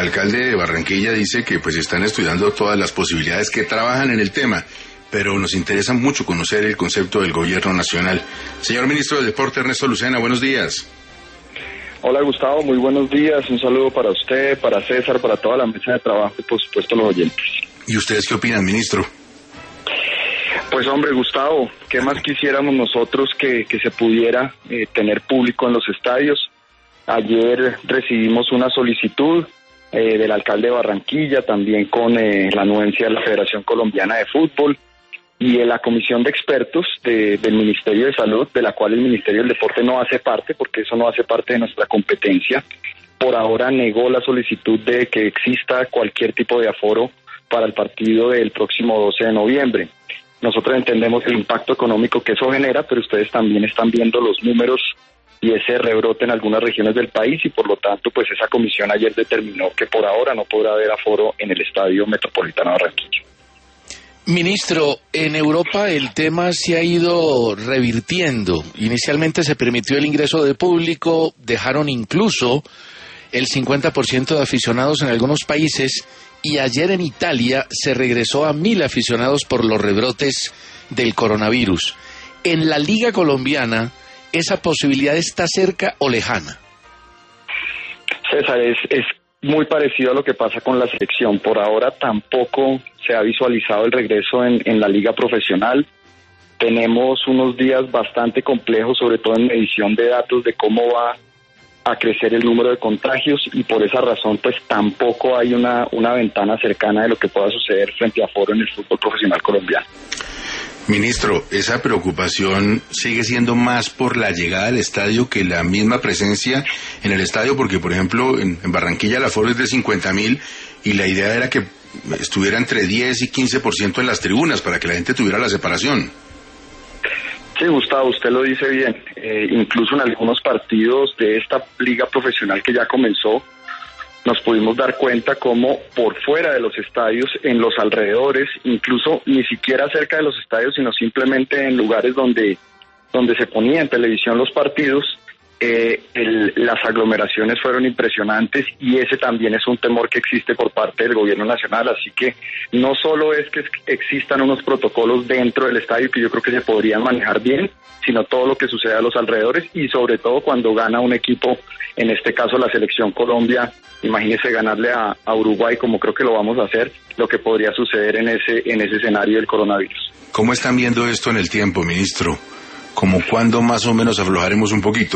El alcalde de Barranquilla dice que pues están estudiando todas las posibilidades, que trabajan en el tema, pero nos interesa mucho conocer el concepto del gobierno nacional. Señor ministro del Deporte, Ernesto Lucena, buenos días. Hola Gustavo, muy buenos días, un saludo para usted, para César, para toda la mesa de trabajo y por supuesto los oyentes. ¿Y ustedes qué opinan, ministro? Pues hombre Gustavo, ¿qué más quisiéramos nosotros que se pudiera tener público en los estadios? Ayer recibimos una solicitud del alcalde de Barranquilla, también con la anuencia de la Federación Colombiana de Fútbol y de la comisión de expertos del Ministerio de Salud, de la cual el Ministerio del Deporte no hace parte, porque eso no hace parte de nuestra competencia. Por ahora negó la solicitud de que exista cualquier tipo de aforo para el partido del próximo 12 de noviembre. Nosotros entendemos el impacto económico que eso genera, pero ustedes también están viendo los números y ese rebrote en algunas regiones del país y por lo tanto pues esa comisión ayer determinó que por ahora no podrá haber aforo en el Estadio Metropolitano de Barranquilla. Ministro, en Europa el tema se ha ido revirtiendo. Inicialmente se permitió el ingreso de público, dejaron incluso el 50% de aficionados en algunos países y ayer en Italia se regresó a 1.000 aficionados por los rebrotes del coronavirus. En la Liga Colombiana, ¿esa posibilidad está cerca o lejana? César, es muy parecido a lo que pasa con la selección. Por ahora tampoco se ha visualizado el regreso en la liga profesional. Tenemos unos días bastante complejos, sobre todo en medición de datos de cómo va a crecer el número de contagios y por esa razón pues tampoco hay una ventana cercana de lo que pueda suceder frente a aforo en el fútbol profesional colombiano. Ministro, esa preocupación sigue siendo más por la llegada al estadio que la misma presencia en el estadio, porque por ejemplo en Barranquilla el aforo es de 50.000 y la idea era que estuviera entre 10 y 15% en las tribunas para que la gente tuviera la separación. Sí, Gustavo, usted lo dice bien. Incluso en algunos partidos de esta liga profesional que ya comenzó, nos pudimos dar cuenta cómo por fuera de los estadios, en los alrededores, incluso ni siquiera cerca de los estadios, sino simplemente en lugares donde se ponía en televisión los partidos, las aglomeraciones fueron impresionantes y ese también es un temor que existe por parte del gobierno nacional, así que no solo es que existan unos protocolos dentro del estadio que yo creo que se podrían manejar bien, sino todo lo que sucede a los alrededores y sobre todo cuando gana un equipo, en este caso la Selección Colombia, imagínese ganarle a Uruguay como creo que lo vamos a hacer, lo que podría suceder en ese escenario del coronavirus. ¿Cómo están viendo esto en el tiempo, ministro? ¿Cómo cuándo más o menos aflojaremos un poquito?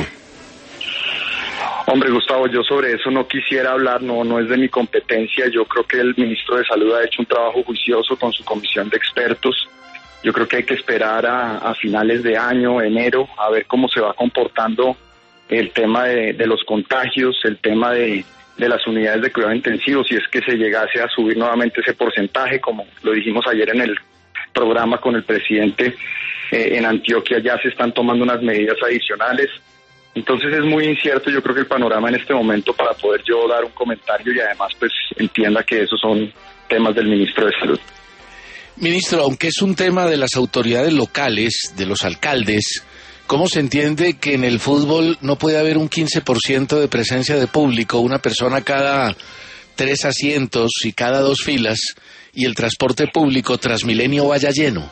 Hombre, Gustavo, yo sobre eso no quisiera hablar, no es de mi competencia. Yo creo que el ministro de Salud ha hecho un trabajo juicioso con su comisión de expertos. Yo creo que hay que esperar a finales de año, enero, a ver cómo se va comportando el tema de los contagios, el tema de las unidades de cuidado intensivo, si es que se llegase a subir nuevamente ese porcentaje, como lo dijimos ayer en el programa con el presidente, en Antioquia ya se están tomando unas medidas adicionales. Entonces es muy incierto, yo creo que el panorama en este momento para poder yo dar un comentario y además pues entienda que esos son temas del ministro de Salud. Ministro, aunque es un tema de las autoridades locales, de los alcaldes, ¿cómo se entiende que en el fútbol no puede haber un 15% de presencia de público, una persona cada 3 asientos y cada 2 filas, y el transporte público Transmilenio vaya lleno?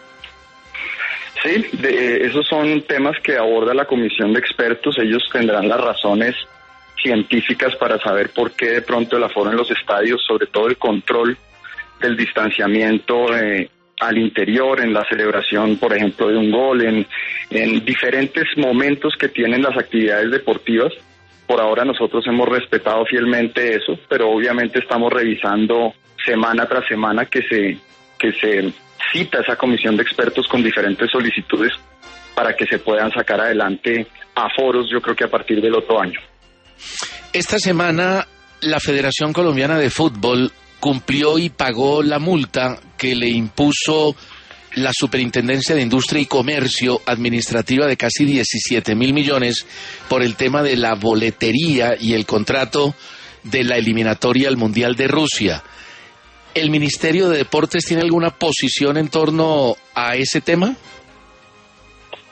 Sí, esos son temas que aborda la comisión de expertos. Ellos tendrán las razones científicas para saber por qué de pronto el aforo en los estadios, sobre todo el control del distanciamiento al interior, en la celebración, por ejemplo, de un gol, en diferentes momentos que tienen las actividades deportivas. Por ahora nosotros hemos respetado fielmente eso, pero obviamente estamos revisando semana tras semana que se cita esa comisión de expertos con diferentes solicitudes para que se puedan sacar adelante aforos, yo creo que a partir del otro año. Esta semana la Federación Colombiana de Fútbol cumplió y pagó la multa que le impuso la Superintendencia de Industria y Comercio Administrativa de casi 17.000 millones por el tema de la boletería y el contrato de la eliminatoria al Mundial de Rusia. ¿El Ministerio de Deportes tiene alguna posición en torno a ese tema?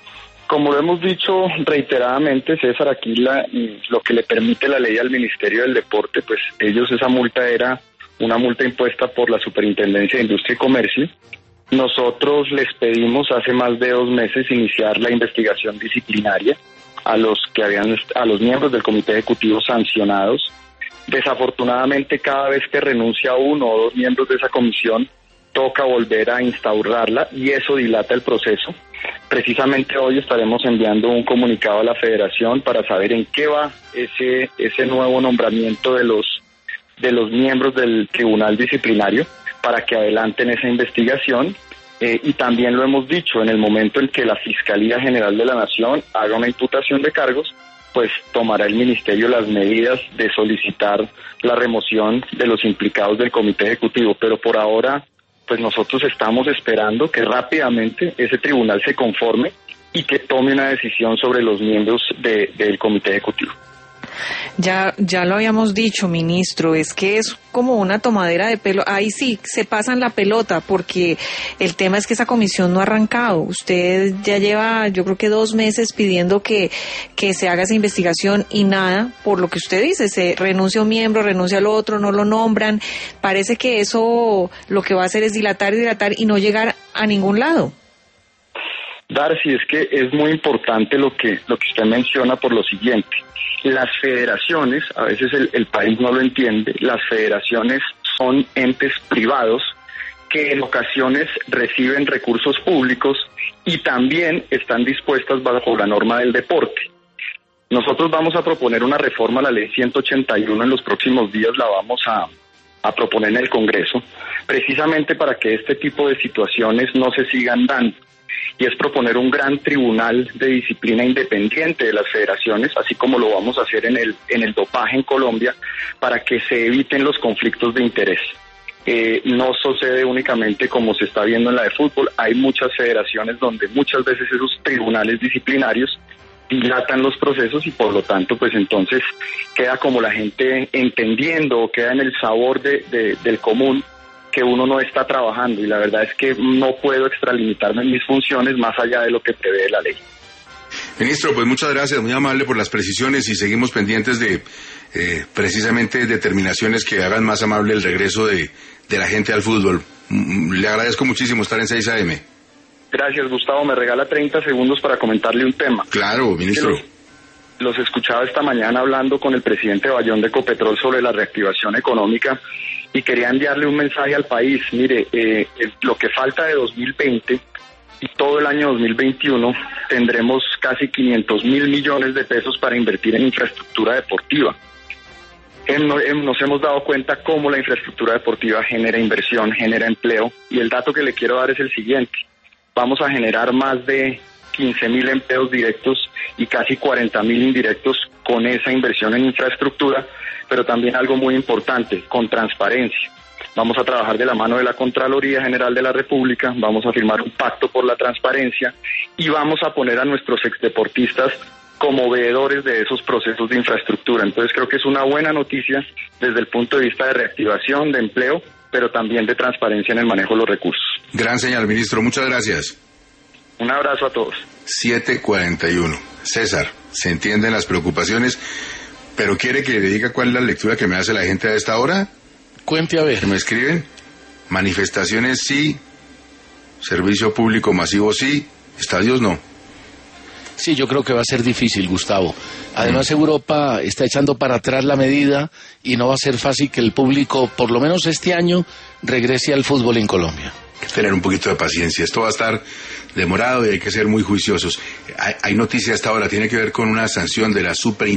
Como lo hemos dicho reiteradamente, César, aquí lo que le permite la ley al Ministerio del Deporte, pues esa multa era una multa impuesta por la Superintendencia de Industria y Comercio. Nosotros les pedimos hace más de 2 meses iniciar la investigación disciplinaria a los miembros del Comité Ejecutivo sancionados. Desafortunadamente, cada vez que renuncia 1 o 2 miembros de esa comisión, toca volver a instaurarla y eso dilata el proceso. Precisamente hoy estaremos enviando un comunicado a la Federación para saber en qué va ese nuevo nombramiento de los miembros del Tribunal Disciplinario para que adelanten esa investigación. Y también lo hemos dicho, en el momento en que la Fiscalía General de la Nación haga una imputación de cargos, pues tomará el Ministerio las medidas de solicitar la remoción de los implicados del Comité Ejecutivo. Pero por ahora, pues nosotros estamos esperando que rápidamente ese tribunal se conforme y que tome una decisión sobre los miembros del Comité Ejecutivo. Ya lo habíamos dicho, ministro, es que es como una tomadera de pelo. Ahí sí, se pasan la pelota, porque el tema es que esa comisión no ha arrancado. Usted ya lleva, yo creo que 2 meses pidiendo que se haga esa investigación y nada, por lo que usted dice, se renuncia un miembro, renuncia al otro, no lo nombran. Parece que eso lo que va a hacer es dilatar y no llegar a ningún lado. Darcy, es que es muy importante lo que usted menciona por lo siguiente. Las federaciones, a veces el país no lo entiende, las federaciones son entes privados que en ocasiones reciben recursos públicos y también están dispuestas bajo la norma del deporte. Nosotros vamos a proponer una reforma a la ley 181 en los próximos días, la vamos a proponer en el Congreso, precisamente para que este tipo de situaciones no se sigan dando. Y es proponer un gran tribunal de disciplina independiente de las federaciones, así como lo vamos a hacer en el dopaje en Colombia, para que se eviten los conflictos de interés. No sucede únicamente como se está viendo en la de fútbol, hay muchas federaciones donde muchas veces esos tribunales disciplinarios dilatan los procesos y por lo tanto pues entonces queda como la gente entendiendo o queda en el sabor del común que uno no está trabajando, y la verdad es que no puedo extralimitarme en mis funciones más allá de lo que prevé la ley. Ministro, pues muchas gracias, muy amable por las precisiones y seguimos pendientes de precisamente determinaciones que hagan más amable el regreso de la gente al fútbol. Le agradezco muchísimo estar en 6 AM. Gracias, Gustavo. Me regala 30 segundos para comentarle un tema. Claro, ministro. Los escuchaba esta mañana hablando con el presidente Bayón de Ecopetrol sobre la reactivación económica y quería enviarle un mensaje al país. Mire, lo que falta de 2020 y todo el año 2021 tendremos casi 500.000 millones de pesos para invertir en infraestructura deportiva. Nos hemos dado cuenta cómo la infraestructura deportiva genera inversión, genera empleo, y el dato que le quiero dar es el siguiente. Vamos a generar más de 15.000 empleos directos y casi 40.000 indirectos con esa inversión en infraestructura, pero también algo muy importante, con transparencia. Vamos a trabajar de la mano de la Contraloría General de la República, vamos a firmar un pacto por la transparencia y vamos a poner a nuestros exdeportistas como veedores de esos procesos de infraestructura. Entonces creo que es una buena noticia desde el punto de vista de reactivación, de empleo, pero también de transparencia en el manejo de los recursos. Gran señal, ministro, muchas gracias. Un abrazo a todos. 7:41. César, se entienden las preocupaciones, pero ¿quiere que le diga cuál es la lectura que me hace la gente a esta hora? Cuente a ver. ¿Que me escriben? Manifestaciones sí, servicio público masivo sí, estadios no. Sí, yo creo que va a ser difícil, Gustavo. Además, Europa está echando para atrás la medida y no va a ser fácil que el público, por lo menos este año, regrese al fútbol en Colombia. Hay que tener un poquito de paciencia. Esto va a estar demorado y hay que ser muy juiciosos. Hay noticia hasta ahora, tiene que ver con una sanción de la Superintendencia